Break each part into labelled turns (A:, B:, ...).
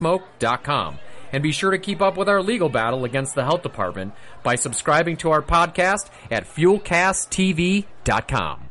A: Smoke.com. And be sure to keep up with our legal battle against the health department by subscribing to our podcast at FuelCastTV.com.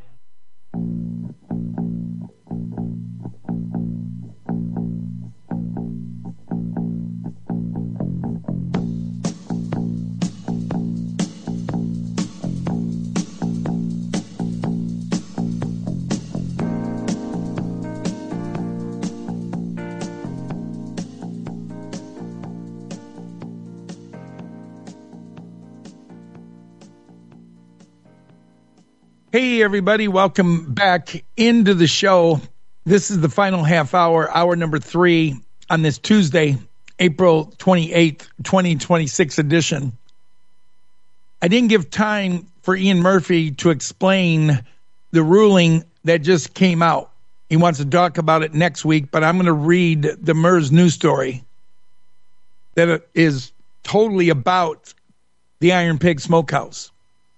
B: Hey, everybody. Welcome back into the show. This is the final half hour, hour number 3 on this Tuesday, April 28th, 2026 edition. I didn't give time for Ian Murphy to explain the ruling that just came out. He wants to talk about it next week, but I'm going to read the MERS news story that is totally about the Iron Pig Smokehouse.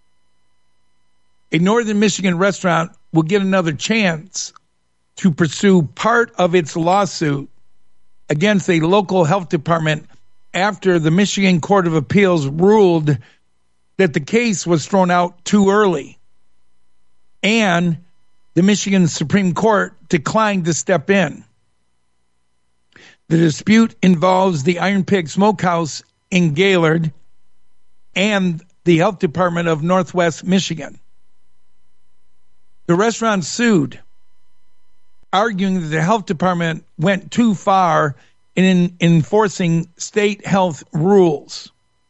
B: A Northern Michigan restaurant will get another chance to pursue part of its lawsuit against a local health department after the Michigan Court of Appeals ruled that the case was thrown out too early, and the Michigan Supreme Court declined to step in. The dispute involves the Iron Pig Smokehouse in Gaylord and the Health Department of Northwest Michigan. The restaurant sued, arguing that the health department went too far in enforcing state health rules.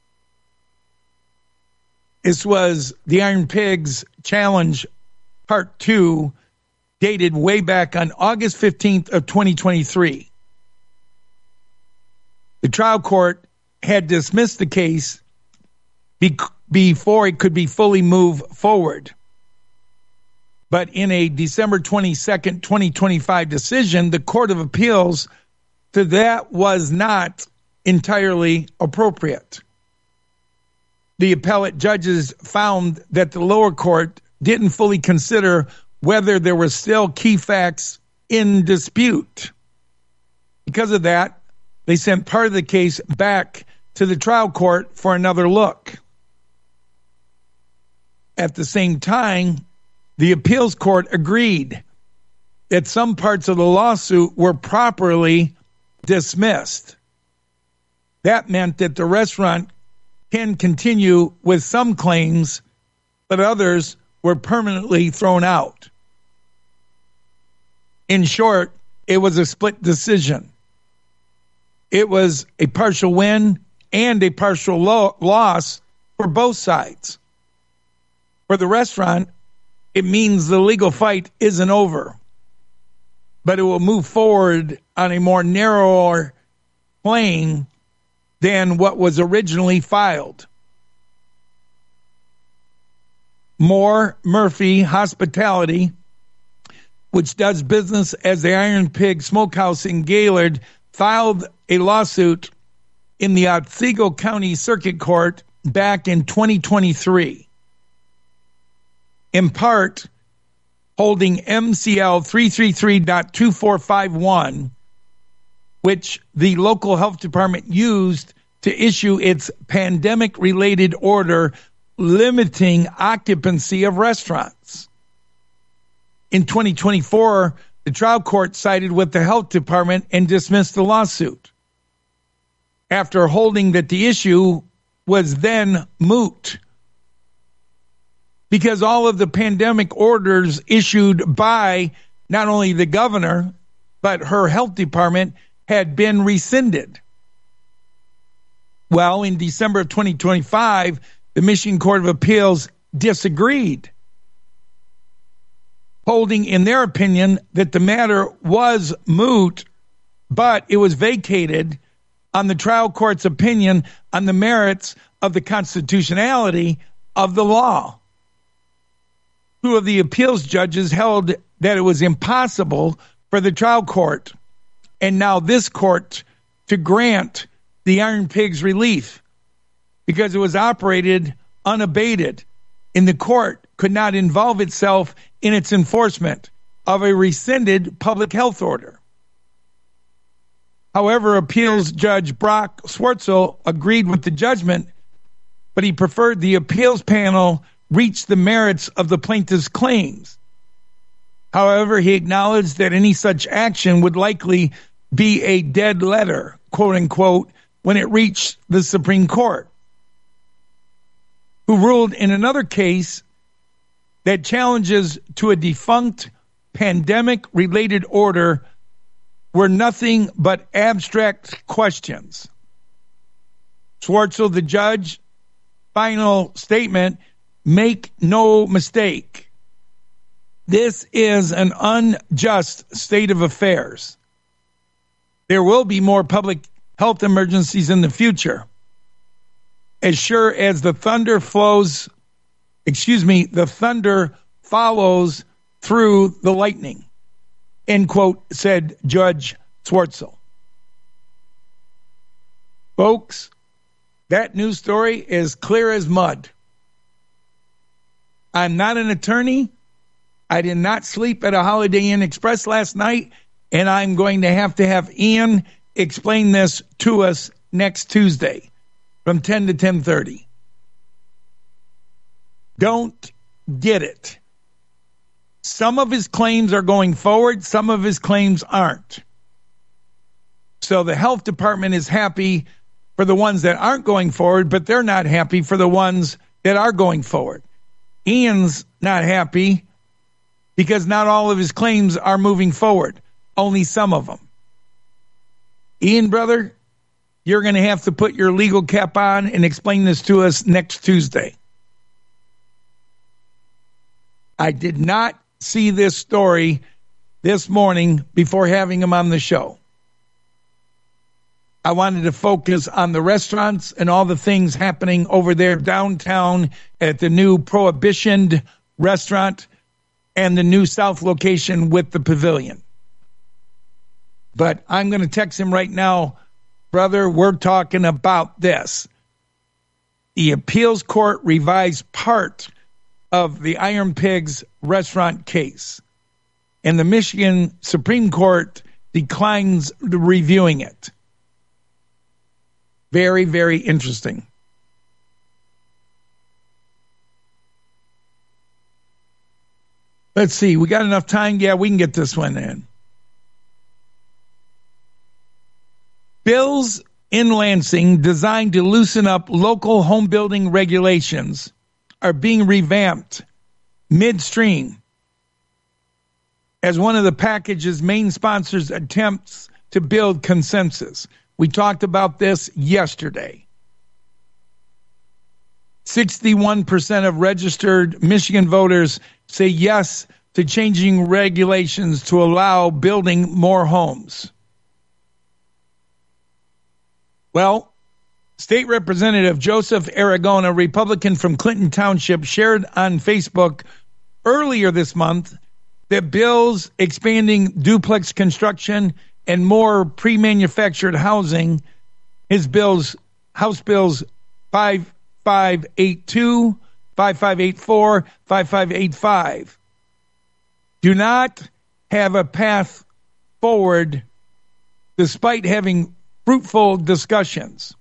B: This was the Iron Pigs Challenge Part 2, dated way back on August 15th of 2023. The trial court had dismissed the case before it could be fully moved forward. But in a December 22nd, 2025 decision, the Court of Appeals said that was not entirely appropriate. The appellate judges found that the lower court didn't fully consider whether there were still key facts in dispute. Because of that, they sent part of the case back to the trial court for another look. At the same time, the appeals court agreed that some parts of the lawsuit were properly dismissed. That meant that the restaurant can continue with some claims, but others were permanently thrown out. In short, it was a split decision. It was a partial win and a partial loss for both sides. For the restaurant, it means the legal fight isn't over, but it will move forward on a more narrower plane than what was originally filed. Moore Murphy Hospitality, which does business as the Iron Pig Smokehouse in Gaylord, filed a lawsuit in the Otsego County Circuit Court back in 2023. In part, holding MCL 333.2451, which the local health department used to issue its pandemic-related order limiting occupancy of restaurants. In 2024, the trial court sided with the health department and dismissed the lawsuit, after holding that the issue was then moot, because all of the pandemic orders issued by not only the governor, but her health department had been rescinded. Well, in December of 2025, the Michigan Court of Appeals disagreed, holding in their opinion that the matter was moot, but it was vacated on the trial court's opinion on the merits of the constitutionality of the law. Two of the appeals judges held that it was impossible for the trial court and now this court to grant the Iron Pigs relief because it was operated unabated, and the court could not involve itself in its enforcement of a rescinded public health order. However, appeals judge Brock Swartzel agreed with the judgment, but he preferred the appeals panel reach the merits of the plaintiff's claims. However, he acknowledged that any such action would likely be a dead letter, quote unquote, when it reached the Supreme Court, who ruled in another case that challenges to a defunct pandemic-related order were nothing but abstract questions. Swartzel, the judge, final statement, make no mistake. This is an unjust state of affairs. There will be more public health emergencies in the future. As sure as the thunder follows through the lightning, end quote, said Judge Swartzel. Folks, that news story is clear as mud. I'm not an attorney. I did not sleep at a Holiday Inn Express last night, and I'm going to have Ian explain this to us next Tuesday from 10 to 10:30. Don't get it. Some of his claims are going forward, some of his claims aren't. So the health department is happy for the ones that aren't going forward, but they're not happy for the ones that are going forward. Ian's not happy because not all of his claims are moving forward, only some of them. Ian, brother, you're going to have to put your legal cap on and explain this to us next Tuesday. I did not see this story this morning before having him on the show. I wanted to focus on the restaurants and all the things happening over there downtown at the new Prohibition restaurant and the new South location with the pavilion. But I'm going to text him right now, brother, we're talking about this. The appeals court revised part of the Iron Pigs restaurant case, and the Michigan Supreme Court declines reviewing it. Very, very interesting. Let's see. We got enough time? Yeah, we can get this one in. Bills in Lansing designed to loosen up local home building regulations are being revamped midstream as one of the package's main sponsors attempts to build consensus. We talked about this yesterday. 61% of registered Michigan voters say yes to changing regulations to allow building more homes. Well, State Representative Joseph Aragon, a Republican from Clinton Township, shared on Facebook earlier this month that bills expanding duplex construction and more pre-manufactured housing, his bills, House Bills 5582, 5584, 5585, do not have a path forward despite having fruitful discussions.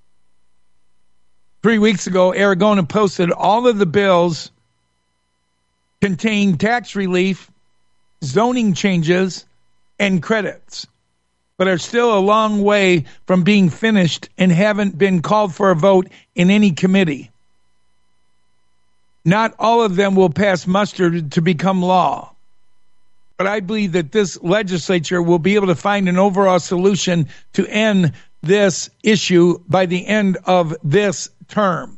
B: 3 weeks ago, Aragon posted all of the bills contain tax relief, zoning changes, and credits, but are still a long way from being finished and haven't been called for a vote in any committee. Not all of them will pass muster to become law, but I believe that this legislature will be able to find an overall solution to end this issue by the end of this term.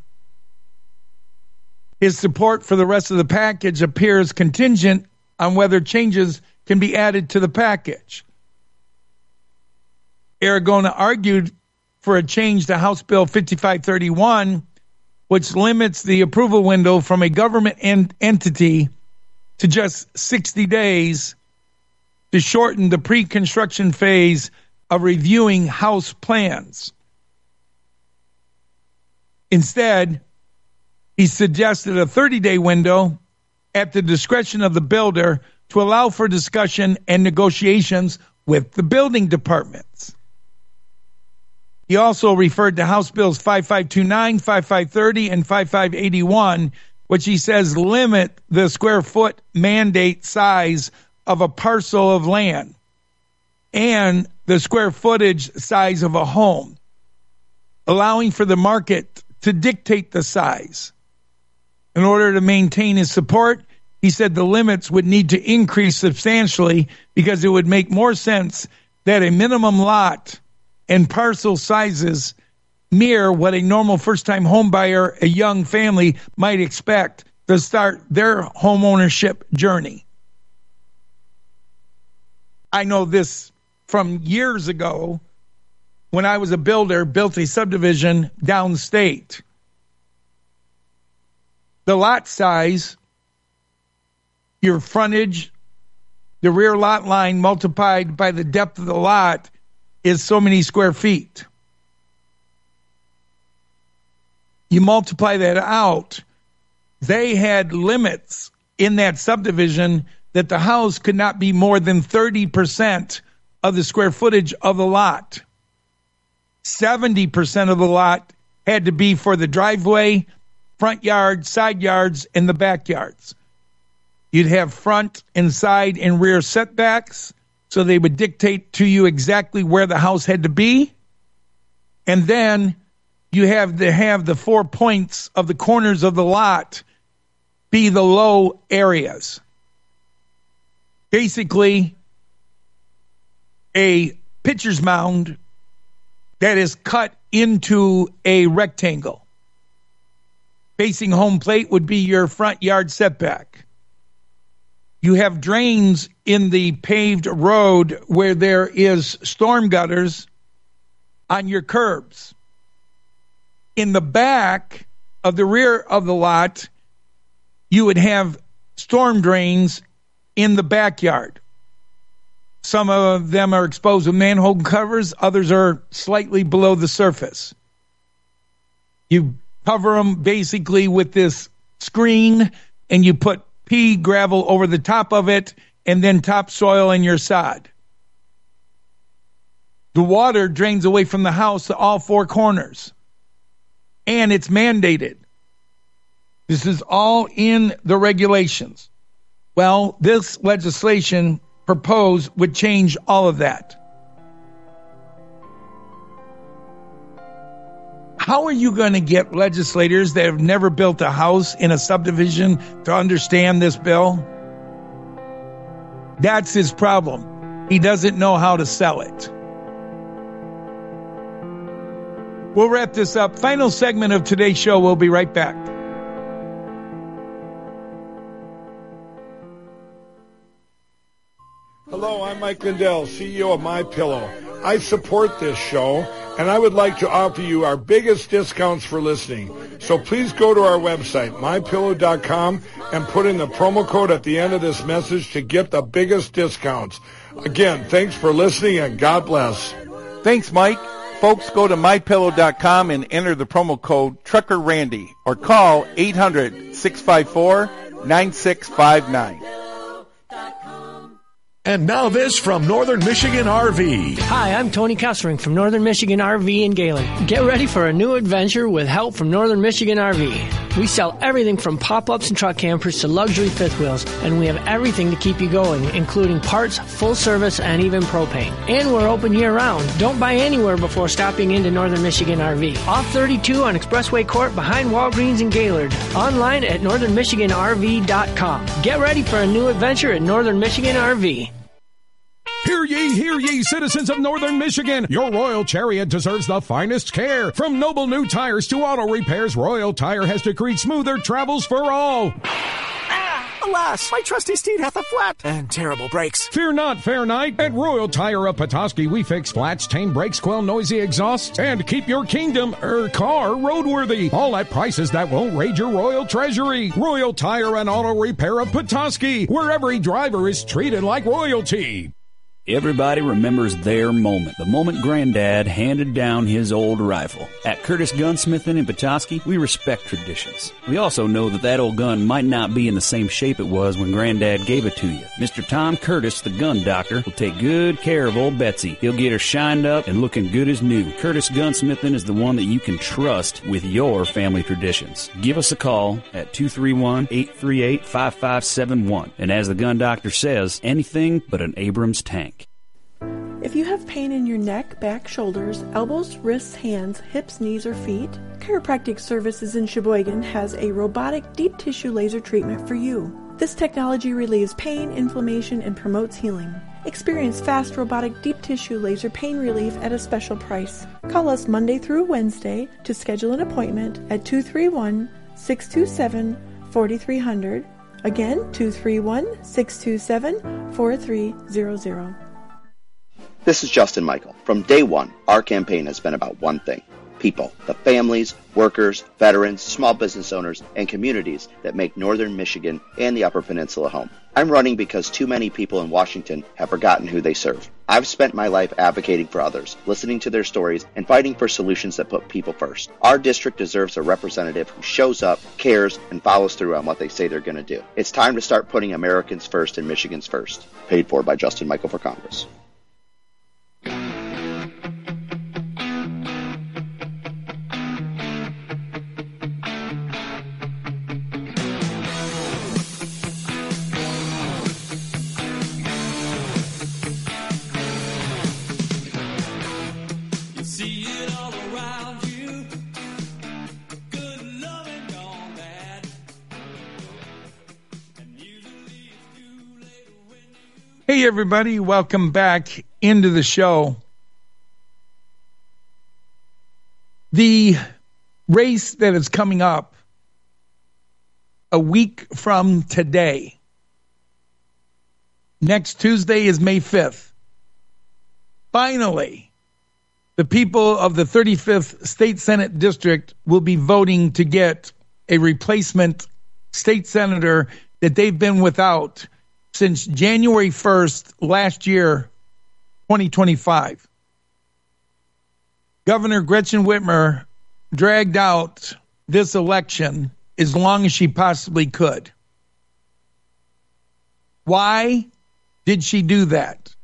B: His support for the rest of the package appears contingent on whether changes can be added to the package. Aragon argued for a change to House Bill 5531, which limits the approval window from a government entity to just 60 days to shorten the pre-construction phase of reviewing house plans. Instead, he suggested a 30-day window at the discretion of the builder to allow for discussion and negotiations with the building departments. He also referred to House Bills 5529, 5530, and 5581, which he says limit the square foot mandate size of a parcel of land and the square footage size of a home, allowing for the market to dictate the size. In order to maintain his support, he said the limits would need to increase substantially because it would make more sense that a minimum lot and parcel sizes mirror what a normal first-time home buyer, a young family, might expect to start their home ownership journey. I know this from years ago when I was a builder, built a subdivision downstate. The lot size, your frontage, the rear lot line multiplied by the depth of the lot is so many square feet. You multiply that out, they had limits in that subdivision that the house could not be more than 30% of the square footage of the lot. 70% of the lot had to be for the driveway, front yard, side yards, and the backyards. You'd have front and side and rear setbacks, so they would dictate to you exactly where the house had to be. And then you have to have the 4 points of the corners of the lot be the low areas. Basically, a pitcher's mound that is cut into a rectangle. Facing home plate would be your front yard setback. You have drains in the paved road where there is storm gutters on your curbs. In the back of the rear of the lot, you would have storm drains in the backyard. Some of them are exposed with manhole covers. Others are slightly below the surface. You cover them basically with this screen, and you put pea gravel over the top of it, and then topsoil in your sod. The water drains away from the house to all 4 corners, and it's mandated. This is all in the regulations. Well, this legislation proposed would change all of that. How are you going to get legislators that have never built a house in a subdivision to understand this bill? That's his problem. He doesn't know how to sell it. We'll wrap this up. Final segment of today's show. We'll be right back.
C: Hello, I'm Mike Lindell, CEO of MyPillow. I support this show, and I would like to offer you our biggest discounts for listening. So please go to our website, MyPillow.com, and put in the promo code at the end of this message to get the biggest discounts. Again, thanks for listening, and God bless.
D: Thanks, Mike. Folks, go to MyPillow.com and enter the promo code TruckerRandy or call 800-654-9659.
E: And now this from Northern Michigan RV.
F: Hi, I'm Tony Kessering from Northern Michigan RV in Gaylord. Get ready for a new adventure with help from Northern Michigan RV. We sell everything from pop-ups and truck campers to luxury fifth wheels, and we have everything to keep you going, including parts, full service, and even propane. And we're open year-round. Don't buy anywhere before stopping into Northern Michigan RV. Off 32 on Expressway Court behind Walgreens in Gaylord. Online at northernmichiganrv.com. Get ready for a new adventure at Northern Michigan RV.
E: Hear ye, citizens of Northern Michigan. Your Royal Chariot deserves the finest care. From noble new tires to auto repairs, Royal Tire has decreed smoother travels for all.
G: Alas, my trusty steed hath a flat and terrible brakes.
E: Fear not, fair knight. At Royal Tire of Petoskey, we fix flats, tame brakes, quell noisy exhausts, and keep your kingdom, car, roadworthy. All at prices that won't raid your royal treasury. Royal Tire and Auto Repair of Petoskey, where every driver is treated like royalty.
H: Everybody remembers their moment, the moment Granddad handed down his old rifle. At Curtis Gunsmithing in Petoskey, we respect traditions. We also know that old gun might not be in the same shape it was when Granddad gave it to you. Mr. Tom Curtis, the gun doctor, will take good care of old Betsy. He'll get her shined up and looking good as new. Curtis Gunsmithing is the one that you can trust with your family traditions. Give us a call at 231-838-5571. And as the gun doctor says, anything but an Abrams tank.
I: If you have pain in your neck, back, shoulders, elbows, wrists, hands, hips, knees, or feet, Chiropractic Services in Sheboygan has a robotic deep tissue laser treatment for you. This technology relieves pain, inflammation, and promotes healing. Experience fast robotic deep tissue laser pain relief at a special price. Call us Monday through Wednesday to schedule an appointment at 231-627-4300. Again, 231-627-4300.
J: This is Justin Michael. From day one, our campaign has been about one thing: people, the families, workers, veterans, small business owners, and communities that make Northern Michigan and the Upper Peninsula home. I'm running because too many people in Washington have forgotten who they serve. I've spent my life advocating for others, listening to their stories, and fighting for solutions that put people first. Our district deserves a representative who shows up, cares, and follows through on what they say they're going to do. It's time to start putting Americans first and Michigans first. Paid for by Justin Michael for Congress.
B: Hey, everybody. Welcome back into the show. The race that is coming up a week from today. Next Tuesday is May 5th. Finally, the people of the 35th State Senate District will be voting to get a replacement state senator that they've been without since January 1st last year, 2025. Governor Gretchen Whitmer dragged out this election as long as she possibly could. Why did she do that?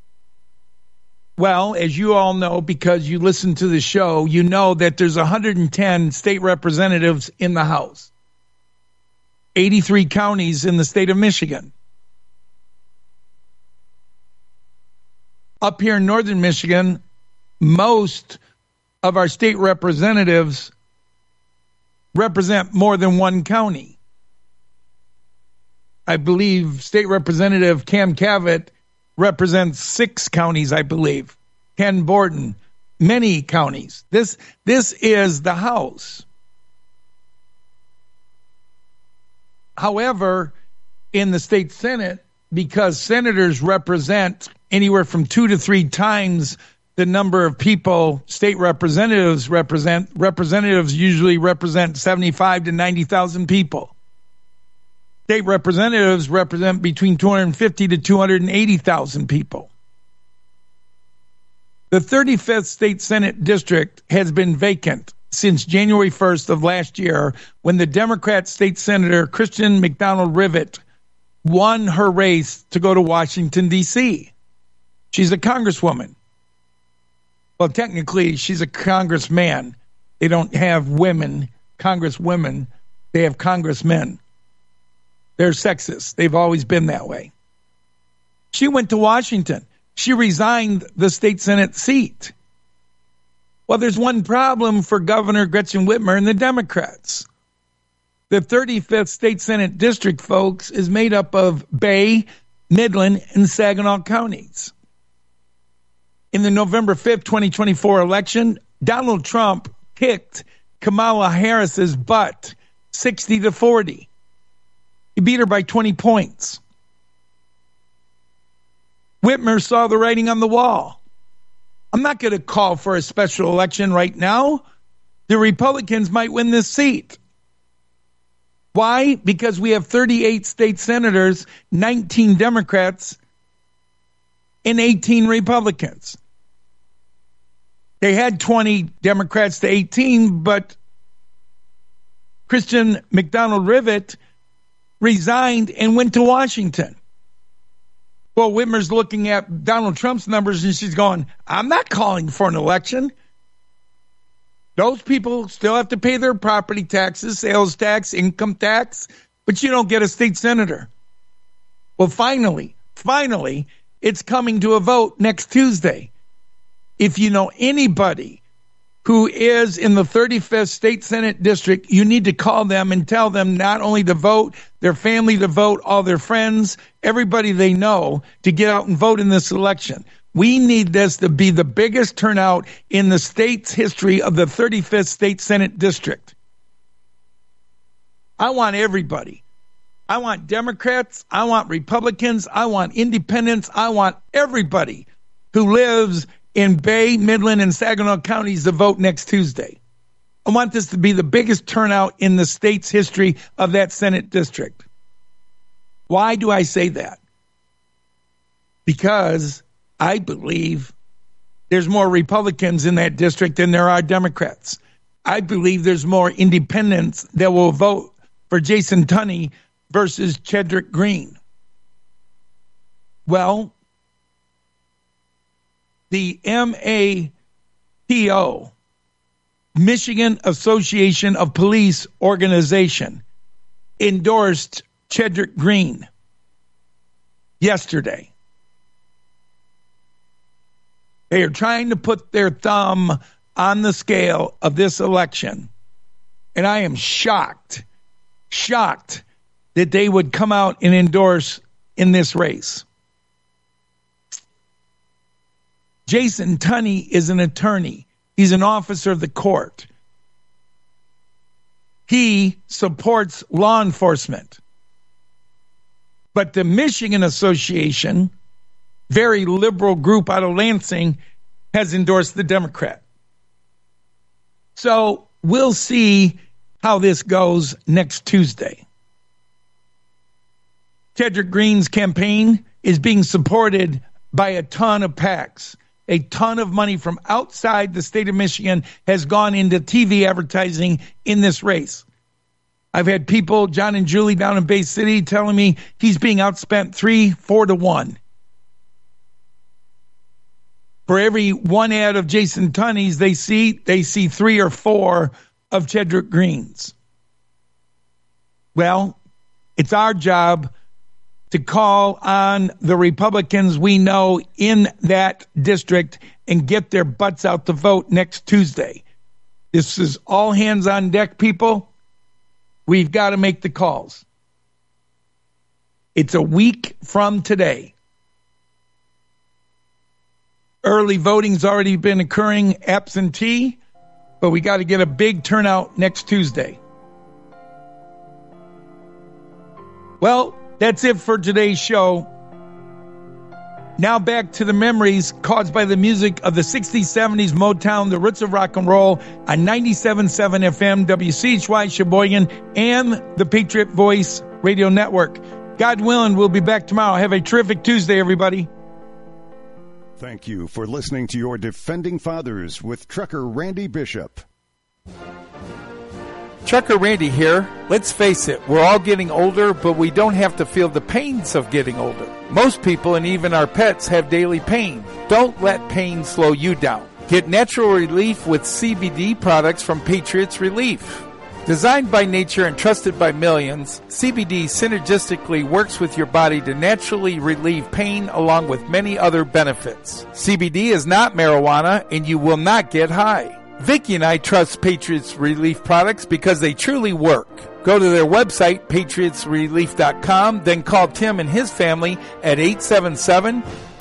B: Well, as you all know, because you listen to the show, you know that there's 110 state representatives in the House, 83 counties in the state of Michigan. Up here in Northern Michigan, most of our state representatives represent more than one county. I believe State Representative Cam Cavett represents 6 counties, I believe. Ken Borden, many counties. This is the House. However, in the state Senate, because senators represent anywhere from 2 to 3 times the number of people state representatives represent, representatives usually represent 75 to 90,000 people. State representatives represent between 250 to 280,000 people. The 35th State Senate District has been vacant since January 1st of last year, when the Democrat State Senator Christian McDonald Rivet won her race to go to Washington, D.C. She's a congresswoman. Well, technically, she's a congressman. They don't have women, congresswomen. They have congressmen. They're sexist. They've always been that way. She went to Washington. She resigned the state Senate seat. Well, there's one problem for Governor Gretchen Whitmer and the Democrats. The 35th State Senate District, folks, is made up of Bay, Midland, and Saginaw counties. In the November 5th, 2024 election, Donald Trump kicked Kamala Harris's butt 60-40. He beat her by 20 points. Whitmer saw the writing on the wall. I'm not going to call for a special election right now. The Republicans might win this seat. Why? Because we have 38 state senators, 19 Democrats, and 18 Republicans. They had 20 Democrats to 18, but Christian McDonald-Rivet resigned and went to Washington. Well, Whitmer's looking at Donald Trump's numbers, and she's going, I'm not calling for an election. Those people still have to pay their property taxes, sales tax, income tax, but you don't get a state senator. Well, finally, it's coming to a vote next Tuesday. If you know anybody who is in the 35th State Senate District, you need to call them and tell them not only to vote, their family to vote, all their friends, everybody they know to get out and vote in this election. We need this to be the biggest turnout in the state's history of the 35th State Senate District. I want everybody. I want Democrats. I want Republicans. I want independents. I want everybody who lives in Bay, Midland, and Saginaw counties to vote next Tuesday. I want this to be the biggest turnout in the state's history of that Senate district. Why do I say that? Because I believe there's more Republicans in that district than there are Democrats. I believe there's more independents that will vote for Jason Tunney versus Chedrick Green. Well, the MAPO, Michigan Association of Police Organization, endorsed Chedrick Green yesterday. They are trying to put their thumb on the scale of this election. And I am shocked that they would come out and endorse in this race. Jason Tunney is an attorney. He's an officer of the court. He supports law enforcement. But the Michigan Association, very liberal group out of Lansing, has endorsed the Democrat. So we'll see how this goes next Tuesday. Chedrick Green's campaign is being supported by a ton of PACs. A ton of money from outside the state of Michigan has gone into TV advertising in this race. I've had people, John and Julie down in Bay City, telling me he's being outspent 3-4 to 1. For every one ad of Jason Tunney's they see 3 or 4 of Chedrick Green's. Well, it's our job to call on the Republicans we know in that district and get their butts out to vote next Tuesday. This is all hands on deck, people. We've got to make the calls. It's a week from today. Early voting's already been occurring absentee, but we got to get a big turnout next Tuesday. Well, that's it for today's show. Now back to the memories caused by the music of the 60s, 70s, Motown, the roots of rock and roll on 97.7 FM, WCHY Sheboygan, and the Patriot Voice Radio Network. God willing, we'll be back tomorrow. Have a terrific Tuesday, everybody.
E: Thank you for listening to your Defending Fathers with Trucker Randy Bishop.
D: Trucker Randy here. Let's face it, we're all getting older, but we don't have to feel the pains of getting older. Most people and even our pets have daily pain. Don't let pain slow you down. Get natural relief with CBD products from Patriots Relief. Designed by nature and trusted by millions, CBD synergistically works with your body to naturally relieve pain along with many other benefits. CBD is not marijuana and you will not get high. Vicki and I trust Patriots Relief products because they truly work. Go to their website, patriotsrelief.com, then call Tim and his family at 877